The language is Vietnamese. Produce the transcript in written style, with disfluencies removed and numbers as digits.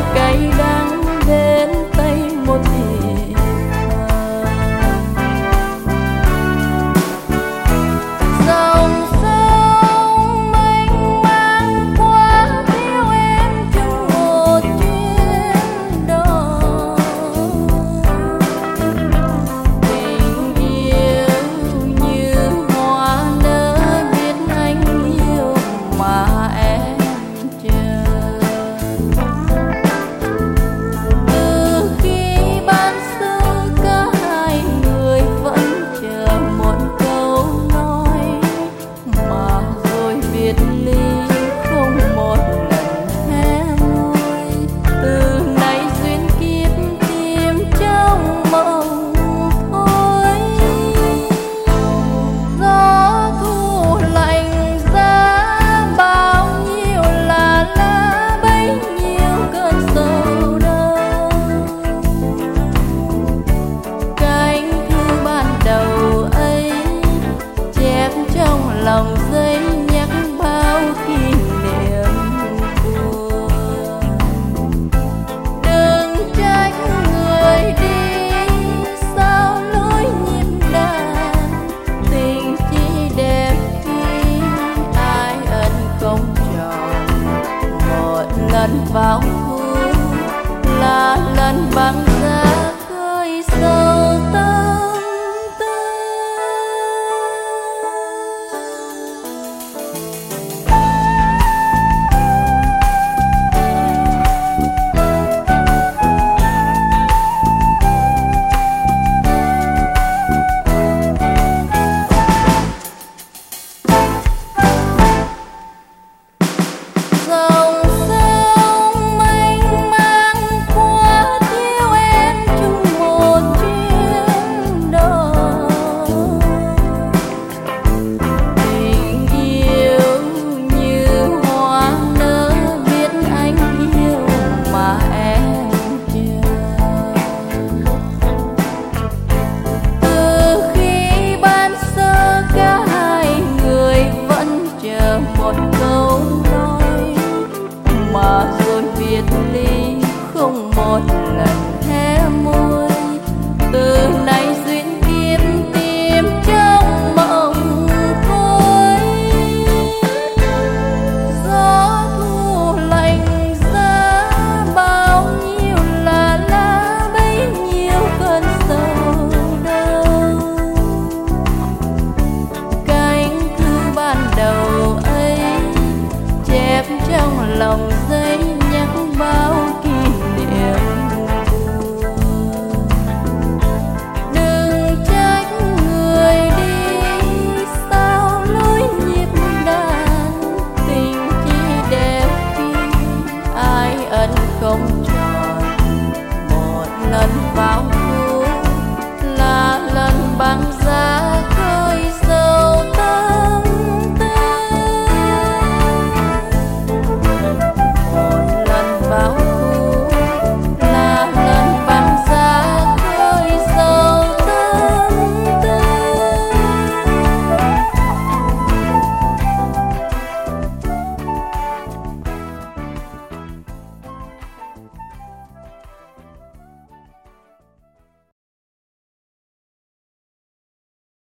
cay đắng đến tay một thì dòng sông mênh mang qua thiếu em trong một chuyến đò. Tình yêu như hoa nở biết anh yêu mà em chờ. Từ khi ban sơ cả hai người vẫn chờ một câu nói, mà rồi biệt ly không một lần hé môi. Từ nay duyên kiếp tìm trong mộng thôi. Gió thu lạnh giá bao nhiêu là lá bấy nhiêu cơn sầu đau. Cánh thư ban đầu ấy chép trong lòng giấy nhắc bao kỷ niệm buồn. Đừng trách người đi sao lối nhịp đàn, tình chỉ đẹp khi ai ân không tròn. Một lần vào vui là lần băng giá khơi sâu tâm tư. Dòng sông mênh mang qua thiếu em chung một chuyến đò. Tình yêu như hoa nở biết anh yêu mà em chờ. Từ khi ban sơ cả hai người vẫn chờ một câu nói, mà rồi biệt ly không một lần hé môi. Từ nay duyên kiếp tìm trong mộng thôi. Gió thu lạnh giá bao nhiêu là lá bấy nhiêu cơn sầu đau. Cánh thư ban đầu ấy chép trong lòng giấy nhắc bao kỷ niệm buồn. Đừng trách người đi sao lối nhịp đàn, tình chỉ đẹp khi ai ân không